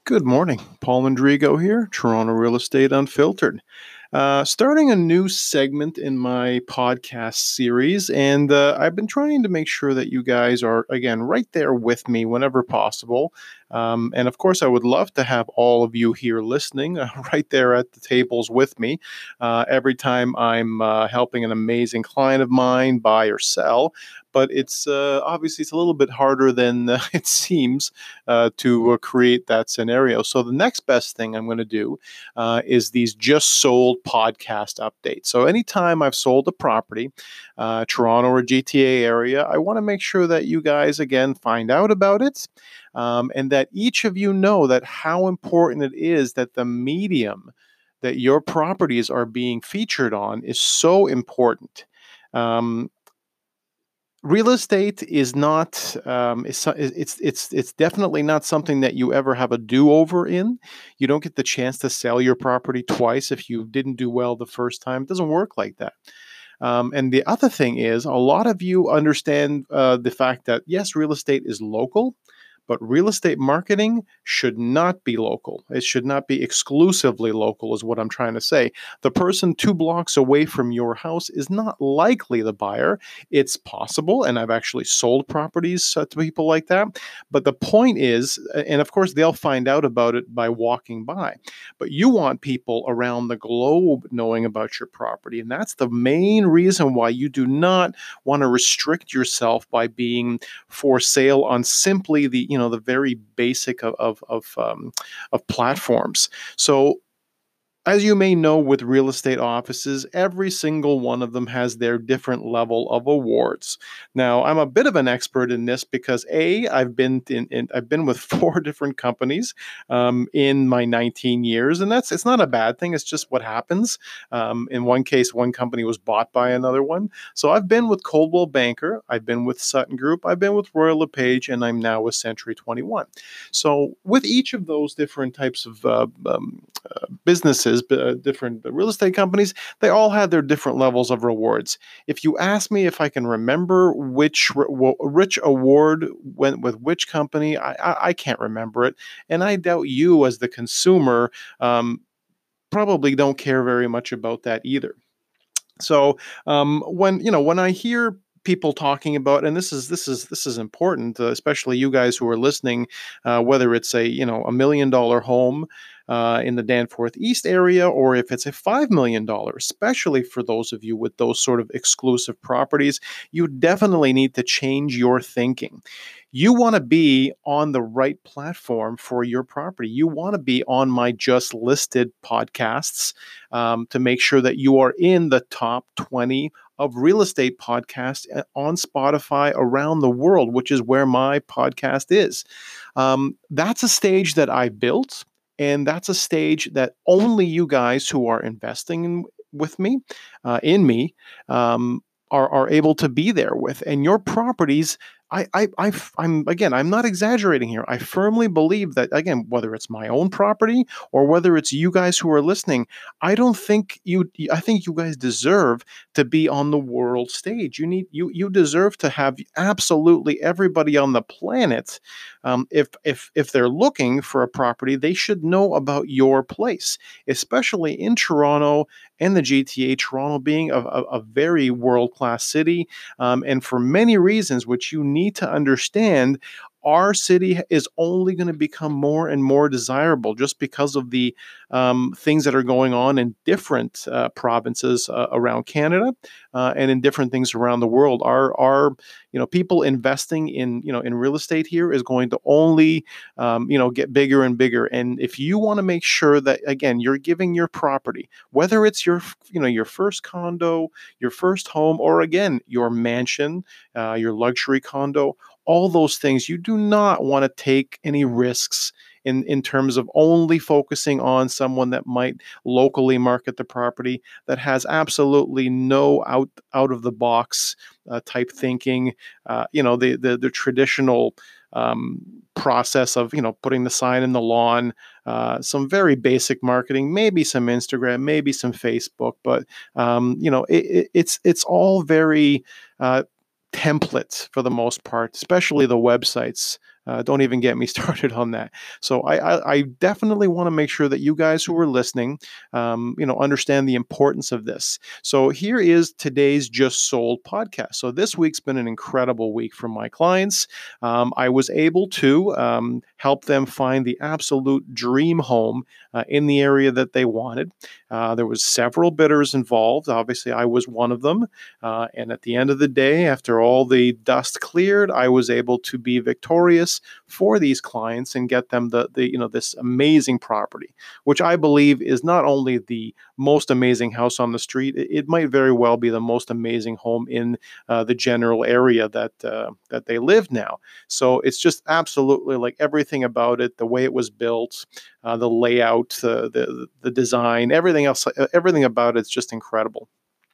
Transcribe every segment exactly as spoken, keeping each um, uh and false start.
Good morning. Paul Mandrigo here, Toronto Real Estate Unfiltered. Uh, starting a new segment in my podcast series, and uh, I've been trying to make sure that you guys are, again, right there with me whenever possible. Um, and of course, I would love to have all of you here listening, uh, right there at the tables with me, uh, every time I'm uh, helping an amazing client of mine buy or sell. But it's uh, obviously it's a little bit harder than uh, it seems uh, to uh, create that scenario. So the next best thing I'm going to do uh, is these just sold podcast updates. So anytime I've sold a property, uh, Toronto or G T A area, I want to make sure that you guys again find out about it, um, and that each of you know that how important it is that the medium that your properties are being featured on is so important. Um, Real estate is not um, it's, it's it's it's definitely not something that you ever have a do-over in. You don't get the chance to sell your property twice if you didn't do well the first time. It doesn't work like that. Um, and the other thing is, a lot of you understand uh, the fact that yes, real estate is local, but real estate marketing should not be local. It should not be exclusively local, is what I'm trying to say. The person two blocks away from your house is not likely the buyer. It's possible, and I've actually sold properties uh, to people like that. But the point is, and of course, they'll find out about it by walking by, but you want people around the globe knowing about your property. And that's the main reason why you do not want to restrict yourself by being for sale on simply the, you know, the very basic of of of, um, of platforms. So as you may know, with real estate offices, every single one of them has their different level of awards. Now, I'm a bit of an expert in this because A, I've been in, in I've been with four different companies um, in my nineteen years, and that's it's not a bad thing. It's just what happens. Um, in one case, one company was bought by another one. So I've been with Coldwell Banker, I've been with Sutton Group, I've been with Royal LePage, and I'm now with Century twenty-one. So with each of those different types of uh, um, uh, businesses, uh, different real estate companies, they all had their different levels of rewards. If you ask me if I can remember which which award went with which company, I, I, I can't remember it. And I doubt you as the consumer um, probably don't care very much about that either. So um, when you know when I hear people talking about, and this is this is this is important, uh, especially you guys who are listening, uh, whether it's a you know a million dollar home uh, in the Danforth East area, or if it's a five million dollars, especially for those of you with those sort of exclusive properties, you definitely need to change your thinking. You want to be on the right platform for your property. You want to be on my Just Listed podcasts um, to make sure that you are in the top twenty of real estate podcasts on Spotify around the world, which is where my podcast is. Um, that's a stage that I built, and that's a stage that only you guys who are investing in, with me, uh, in me, um, are, are able to be there with. And your properties, I, I, I, I'm again, I'm not exaggerating here. I firmly believe that, again, whether it's my own property or whether it's you guys who are listening, I don't think you, I think you guys deserve to be on the world stage. You need, you, you deserve to have absolutely everybody on the planet. Um, if, if, if they're looking for a property, they should know about your place, especially in Toronto and the G T A, Toronto being a, a, a very world-class city. Um, and for many reasons, which you need to understand, our city is only going to become more and more desirable just because of the um, things that are going on in different uh, provinces uh, around Canada uh, and in different things around the world. Our, our, you know, people investing in, you know, in real estate here is going to only, um, you know, get bigger and bigger. And if you want to make sure that, again, you're giving your property, whether it's your, you know, your first condo, your first home, or again, your mansion, uh, your luxury condo, all those things, you do not want to take any risks in, in terms of only focusing on someone that might locally market the property that has absolutely no out out of the box uh, type thinking. Uh, you know, the the, the traditional um, process of, you know, putting the sign in the lawn, uh, some very basic marketing, maybe some Instagram, maybe some Facebook, but um, you know, it, it, it's it's all very uh, templates for the most part, especially the websites Uh, don't even get me started on that. So I, I, I definitely want to make sure that you guys who are listening, um, you know, understand the importance of this. So here is today's Just Sold podcast. So this week's been an incredible week for my clients. Um, I was able to um, help them find the absolute dream home uh, in the area that they wanted. Uh, there was several bidders involved. Obviously, I was one of them. Uh, and at the end of the day, after all the dust cleared, I was able to be victorious for these clients and get them the, the you know this amazing property, which I believe is not only the most amazing house on the street, it, it might very well be the most amazing home in uh, the general area that uh, that they live now. So it's just absolutely like everything about it, the way it was built, uh, the layout, uh, the the design, everything else, everything about it's just incredible.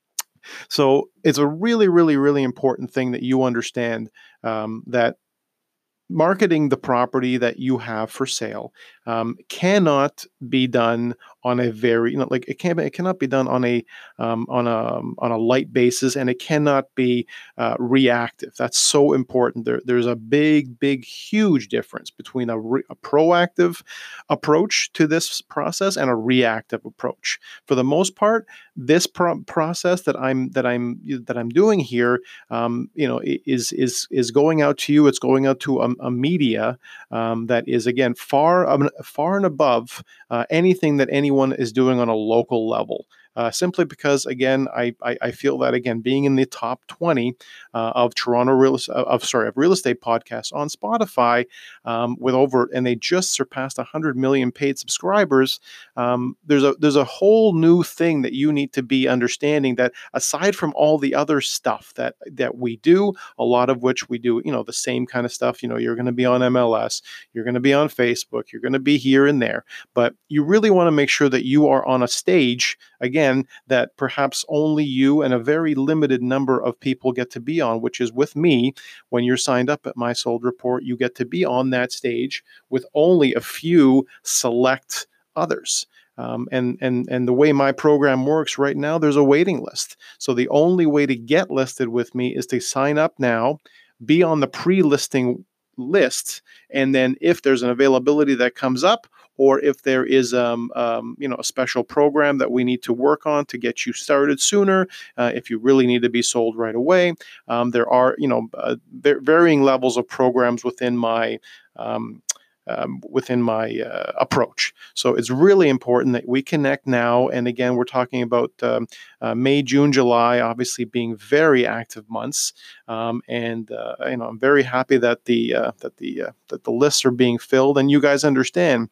So it's a really, really, really important thing that you understand um, that marketing the property that you have for sale um, cannot be done on a very, you know, like it can it cannot be done on a um, on a on a light basis, and it cannot be uh, reactive. That's so important. There, there's a big, big, huge difference between a, re- a proactive approach to this process and a reactive approach. For the most part, this pro- process that I'm that I'm that I'm doing here, um, you know, is is is going out to you. It's going out to a, a media um, that is again far um, far and above uh, anything that anyone is doing on a local level. Uh, simply because, again, I, I, I feel that again being in the top twenty uh, of Toronto real of sorry of real estate podcasts on Spotify um, with over and they just surpassed one hundred million paid subscribers. Um, there's a there's a whole new thing that you need to be understanding that aside from all the other stuff that that we do, a lot of which we do, you know, the same kind of stuff. You know, you're going to be on M L S, you're going to be on Facebook, you're going to be here and there, but you really want to make sure that you are on a stage again that perhaps only you and a very limited number of people get to be on, which is with me. When you're signed up at My Sold Report, you get to be on that stage with only a few select others. Um, and and and the way my program works right now, there's a waiting list. So the only way to get listed with me is to sign up now, be on the pre-listing list, and then if there's an availability that comes up, or if there is um, um, you know a special program that we need to work on to get you started sooner, uh, if you really need to be sold right away, um, there are you know uh, varying levels of programs within my um, um, within my uh, approach. So it's really important that we connect now. And again, we're talking about um, uh, May, June, July, obviously being very active months. Um, and uh, you know, I'm very happy that the uh, that the uh, that the lists are being filled. And you guys understand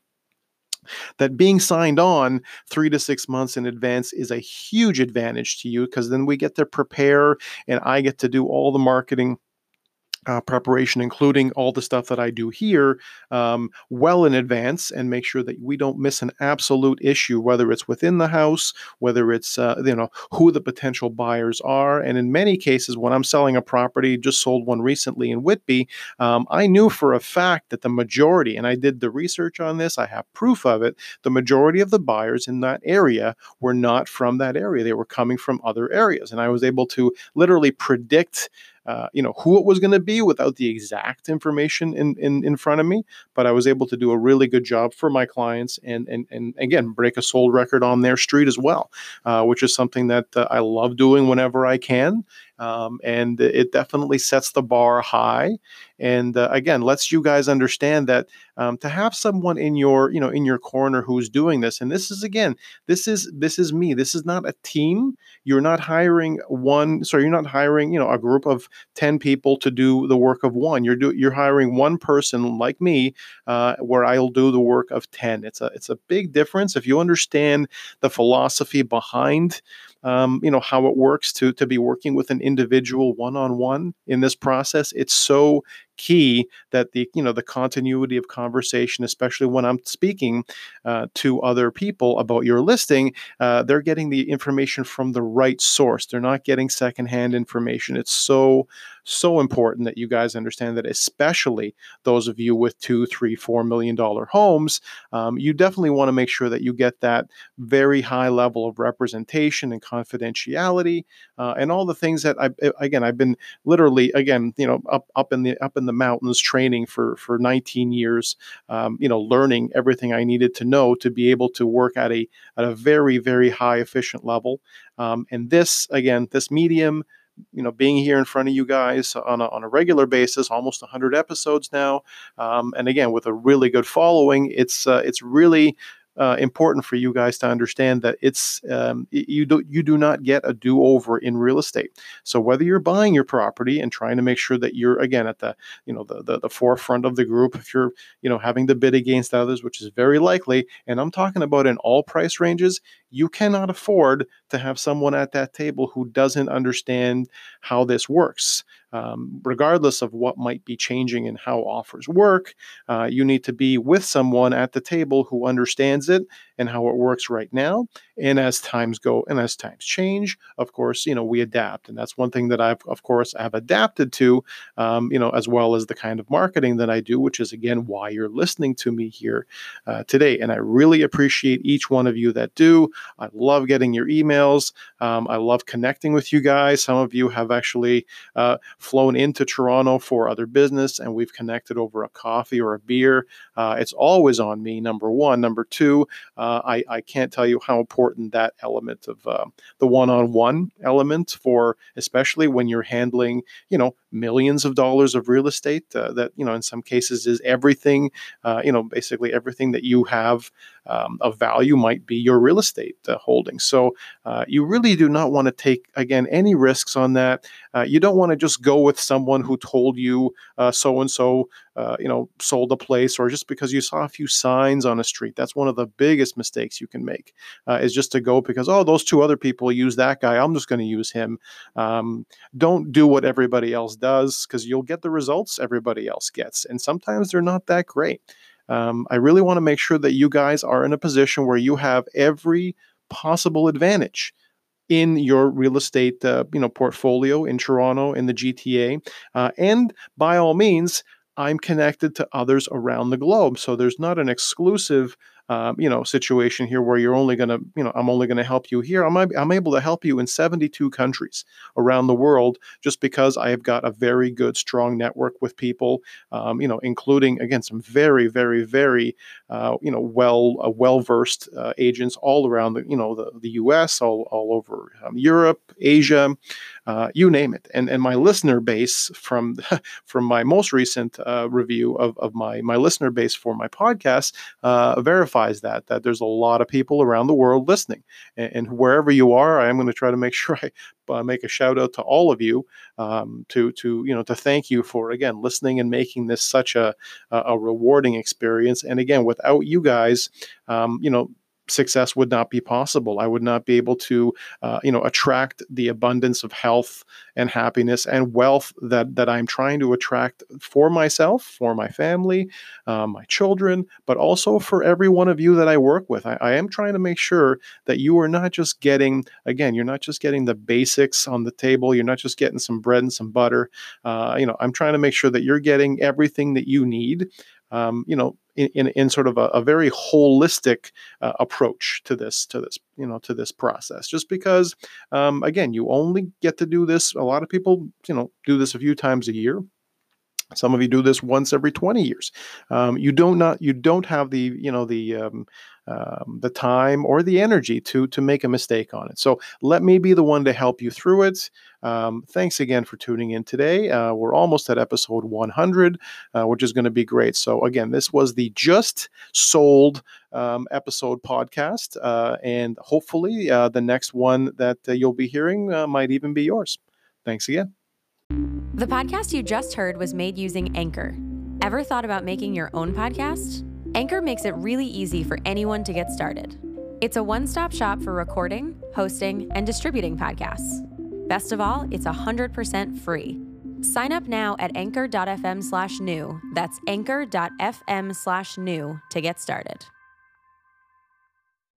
that being signed on three to six months in advance is a huge advantage to you, because then we get to prepare and I get to do all the marketing Uh, preparation, including all the stuff that I do here, um, well in advance, and make sure that we don't miss an absolute issue, whether it's within the house, whether it's uh, you know who the potential buyers are. And in many cases, when I'm selling a property, just sold one recently in Whitby, um, I knew for a fact that the majority, and I did the research on this, I have proof of it, the majority of the buyers in that area were not from that area. They were coming from other areas, and I was able to literally predict Uh, you know, who it was going to be without the exact information in, in, in front of me. But I was able to do a really good job for my clients and, and, and again, break a sold record on their street as well, uh, which is something that uh, I love doing whenever I can. Um, and it definitely sets the bar high. And uh, again, lets you guys understand that um, to have someone in your, you know, in your corner who's doing this, and this is again, this is this is me. This is not a team. You're not hiring one. Sorry, you're not hiring, you know, a group of ten people to do the work of one. You're do, you're hiring one person like me, uh, where I'll do the work of ten. It's a it's a big difference if you understand the philosophy behind um, you know how it works to to be working with an individual one on one in this process. It's so key that the you know the continuity of conversation, especially when I'm speaking uh, to other people about your listing, uh, they're getting the information from the right source. They're not getting secondhand information. It's so so important that you guys understand that, especially those of you with two, three, four million dollar homes. Um, you definitely want to make sure that you get that very high level of representation and confidentiality, uh, and all the things that I again I've been literally again you know up up in the up in the mountains training for for nineteen years, um, you know, learning everything I needed to know to be able to work at a at a very, very high efficient level. Um, and this, again, this medium, you know, being here in front of you guys on a, on a regular basis, almost one hundred episodes now, um, and again with a really good following, it's uh, it's really uh, important for you guys to understand that it's um, you do you do not get a do over in real estate. So whether you're buying your property and trying to make sure that you're again at the you know the the, the forefront of the group, if you're you know having to bid against others, which is very likely, and I'm talking about in all price ranges, you cannot afford to have someone at that table who doesn't understand how this works. Um, regardless of what might be changing in how offers work, uh, you need to be with someone at the table who understands it and how it works right now. And as times go and as times change, of course, you know, we adapt. And that's one thing that I've, of course, have adapted to, um, you know, as well as the kind of marketing that I do, which is, again, why you're listening to me here uh, today. And I really appreciate each one of you that do. I love getting your emails. Um, I love connecting with you guys. Some of you have actually uh, flown into Toronto for other business, and we've connected over a coffee or a beer. Uh, it's always on me, number one. Number two, uh, I, I can't tell you how important that element of uh, the one-on-one element for, especially when you're handling, you know, millions of dollars of real estate uh, that, you know, in some cases is everything, uh, you know, basically everything that you have um, of value might be your real estate uh, holdings. So uh, you really do not want to take, again, any risks on that. Uh, you don't want to just go with someone who told you uh, so-and-so, uh, you know, sold a place, or just because you saw a few signs on a street. That's one of the biggest mistakes you can make, uh, is just to go because, oh, those two other people use that guy, I'm just going to use him. Um, don't do what everybody else does, because you'll get the results everybody else gets. And sometimes they're not that great. Um, I really want to make sure that you guys are in a position where you have every possible advantage in your real estate, uh, you know, portfolio in Toronto, in the G T A, uh, and by all means, I'm connected to others around the globe. So there's not an exclusive, um, you know, situation here where you're only going to, you know, I'm only going to help you here. I'm, I'm able to help you in seventy-two countries around the world, just because I have got a very good, strong network with people, um, you know, including, again, some very, very, very, uh, you know, well, uh, well-versed uh, agents all around the, you know, the, the U S, all, all over um, Europe, Asia, uh, you name it. And, and my listener base from, from my most recent uh, review of, of my, my listener base for my podcast uh, verifies that, that there's a lot of people around the world listening. And, and wherever you are, I am going to try to make sure I uh, make a shout out to all of you, um, to, to, you know, to thank you for, again, listening and making this such a, a rewarding experience. And again, without you guys, um, you know, success would not be possible. I would not be able to, uh, you know, attract the abundance of health and happiness and wealth that that I'm trying to attract for myself, for my family, uh, my children, but also for every one of you that I work with. I, I am trying to make sure that you are not just getting, again, you're not just getting the basics on the table. You're not just getting some bread and some butter. Uh, you know, I'm trying to make sure that you're getting everything that you need. Um, you know, in, in, in sort of a, a very holistic uh, approach to this, to this, you know, to this process. Just because, um, again, you only get to do this. A lot of people, you know, do this a few times a year. Some of you do this once every twenty years. Um, you don't not you don't have the you know the um, um, the time or the energy to to make a mistake on it. So let me be the one to help you through it. Um, thanks again for tuning in today. Uh, we're almost at episode one hundred, uh, which is going to be great. So again, this was the Just Sold um, episode podcast, uh, and hopefully uh, the next one that uh, you'll be hearing uh, might even be yours. Thanks again. The podcast you just heard was made using Anchor. Ever thought about making your own podcast? Anchor makes it really easy for anyone to get started. It's a one-stop shop for recording, hosting, and distributing podcasts. Best of all, it's one hundred percent free. Sign up now at anchor.fm slash new. That's anchor.fm slash new to get started.